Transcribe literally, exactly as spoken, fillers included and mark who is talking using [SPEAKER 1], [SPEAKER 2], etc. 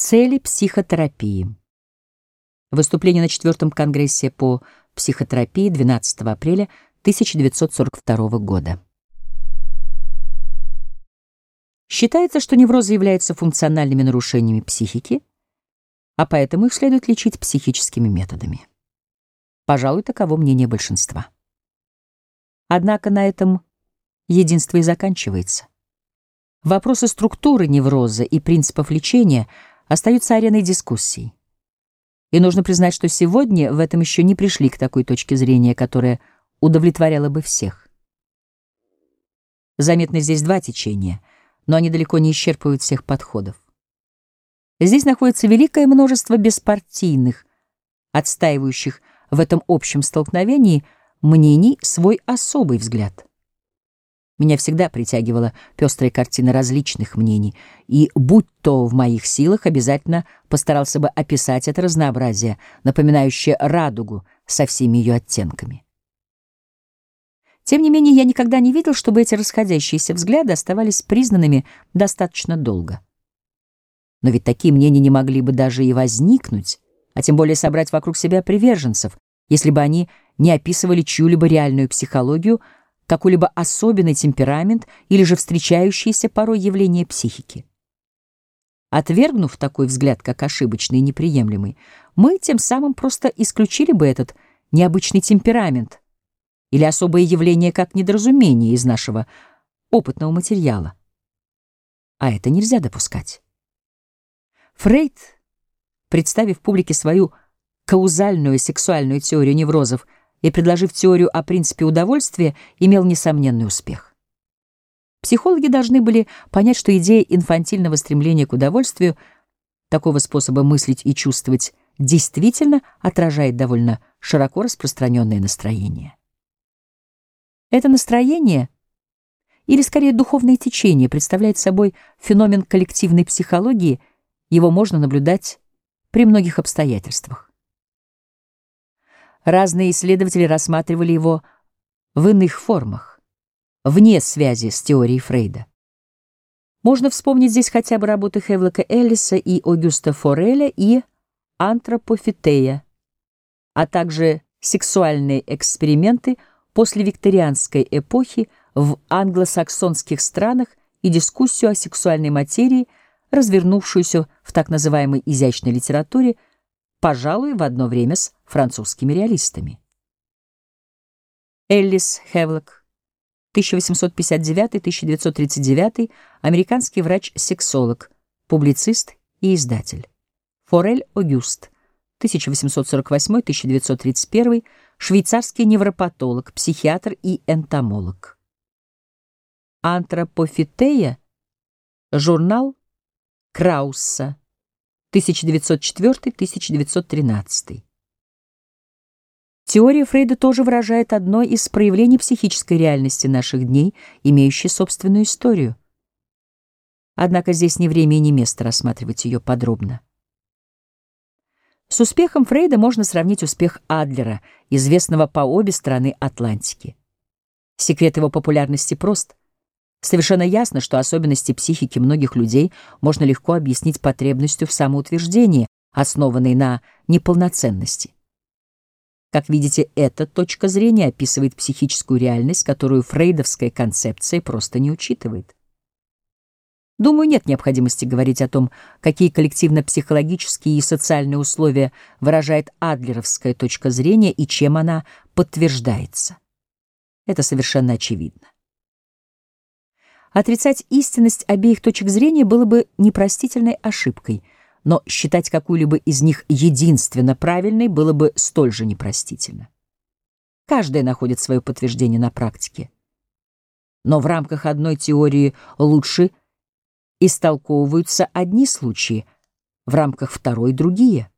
[SPEAKER 1] Цели психотерапии. Выступление на четвертом конгрессе по психотерапии двенадцатого апреля тысяча девятьсот сорок второго года. Считается, что неврозы являются функциональными нарушениями психики, а поэтому их следует лечить психическими методами. Пожалуй, таково мнение большинства. Однако на этом единство и заканчивается. Вопросы структуры невроза и принципов лечения остаются ареной дискуссий. И нужно признать, что сегодня в этом еще не пришли к такой точке зрения, которая удовлетворяла бы всех. Заметны здесь два течения, но они далеко не исчерпывают всех подходов. Здесь находится великое множество беспартийных, отстаивающих в этом общем столкновении мнений свой особый взгляд. Меня всегда притягивала пестрая картина различных мнений, и, будь то в моих силах, обязательно постарался бы описать это разнообразие, напоминающее радугу со всеми ее оттенками. Тем не менее, я никогда не видел, чтобы эти расходящиеся взгляды оставались признанными достаточно долго. Но ведь такие мнения не могли бы даже и возникнуть, а тем более собрать вокруг себя приверженцев, если бы они не описывали чью-либо реальную психологию, какой-либо особенный темперамент или же встречающиеся порой явления психики. Отвергнув такой взгляд как ошибочный и неприемлемый, мы тем самым просто исключили бы этот необычный темперамент или особое явление как недоразумение из нашего опытного материала. А это нельзя допускать. Фрейд, представив публике свою каузальную сексуальную теорию неврозов и предложив теорию о принципе удовольствия, имел несомненный успех. Психологи должны были понять, что идея инфантильного стремления к удовольствию, такого способа мыслить и чувствовать, действительно отражает довольно широко распространенное настроение. Это настроение, или скорее духовное течение, представляет собой феномен коллективной психологии, его можно наблюдать при многих обстоятельствах. Разные исследователи рассматривали его в иных формах, вне связи с теорией Фрейда. Можно вспомнить здесь хотя бы работы Хевлока Эллиса и Огюста Фореля и антропофетея, а также сексуальные эксперименты послевикторианской эпохи в англосаксонских странах и дискуссию о сексуальной материи, развернувшуюся в так называемой изящной литературе, пожалуй, в одно время с французскими реалистами. Эллис, Хевлок, тысяча восемьсот пятьдесят девятый — тысяча девятьсот тридцать девятый, американский врач-сексолог, публицист и издатель. Форель Огюст, тысяча восемьсот сорок восьмой — тысяча девятьсот тридцать первый, швейцарский невропатолог, психиатр и энтомолог. Антропофетея, журнал Краусса, тысяча девятьсот четвёртый — тысяча девятьсот тринадцатый. Теория Фрейда тоже выражает одно из проявлений психической реальности наших дней, имеющей собственную историю. Однако здесь не время и не место рассматривать ее подробно. С успехом Фрейда можно сравнить успех Адлера, известного по обе стороны Атлантики. Секрет его популярности прост. Совершенно ясно, что особенности психики многих людей можно легко объяснить потребностью в самоутверждении, основанной на неполноценности. Как видите, эта точка зрения описывает психическую реальность, которую фрейдовская концепция просто не учитывает. Думаю, нет необходимости говорить о том, какие коллективно-психологические и социальные условия выражает адлеровская точка зрения и чем она подтверждается. Это совершенно очевидно. Отрицать истинность обеих точек зрения было бы непростительной ошибкой, но считать какую-либо из них единственно правильной было бы столь же непростительно. Каждая находит свое подтверждение на практике. Но в рамках одной теории лучше истолковываются одни случаи, в рамках второй — другие.